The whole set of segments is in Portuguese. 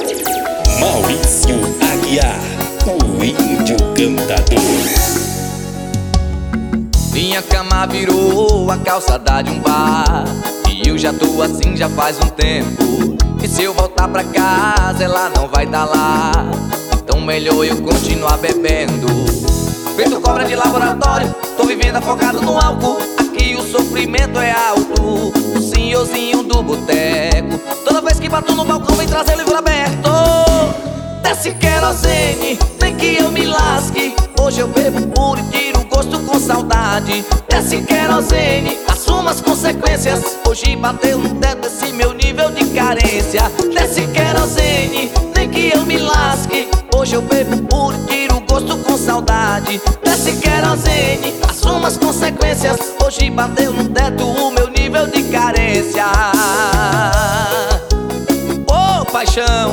Maurício Aguiar, o índio cantador. Minha cama virou a calçada de um bar, e eu já tô assim já faz um tempo. E se eu voltar pra casa ela não vai tá lá, então melhor eu continuar bebendo. Feito cobra de laboratório, tô vivendo afogado no álcool. Aqui o sofrimento é alto, o senhorzinho do boteco. Toda vez que bato no balcão vem trazer o livro aberto. Desce querosene, nem que eu me lasque. Hoje eu bebo puro e tiro gosto com saudade. Desce querosene, assuma as consequências. Hoje bateu no teto esse meu nível de carência. Desce querosene, nem que eu me lasque. Hoje eu bebo puro e tiro gosto com saudade. Desce querosene, assuma as consequências. Hoje bateu no teto o meu nível de carência. Ô paixão,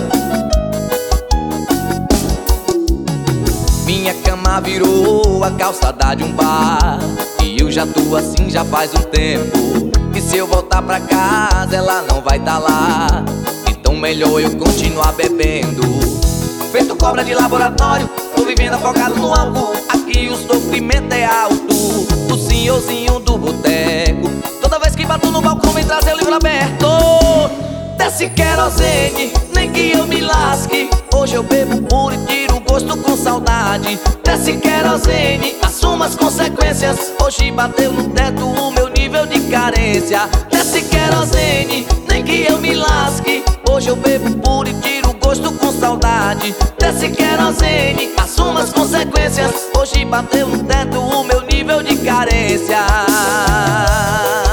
minha cama virou a calçada de um bar, e eu já tô assim já faz um tempo. E se eu voltar pra casa ela não vai tá lá, então melhor eu continuar bebendo. Feito cobra de laboratório, tô vivendo afogado no álcool. Aqui o sofrimento é alto, o senhorzinho do boteco. Toda vez que bato no balcão vem trazer o livro aberto. Desce querosene, nem que eu me lasque. Hoje eu bebo puro e tiro gosto com saudade. Desce querosene, assuma as consequências. Hoje bateu no teto o meu nível de carência. Desce querosene, nem que eu me lasque. Hoje eu bebo puro e tiro gosto com saudade. Desce querosene, assuma as consequências. Hoje bateu no teto o meu nível de carência.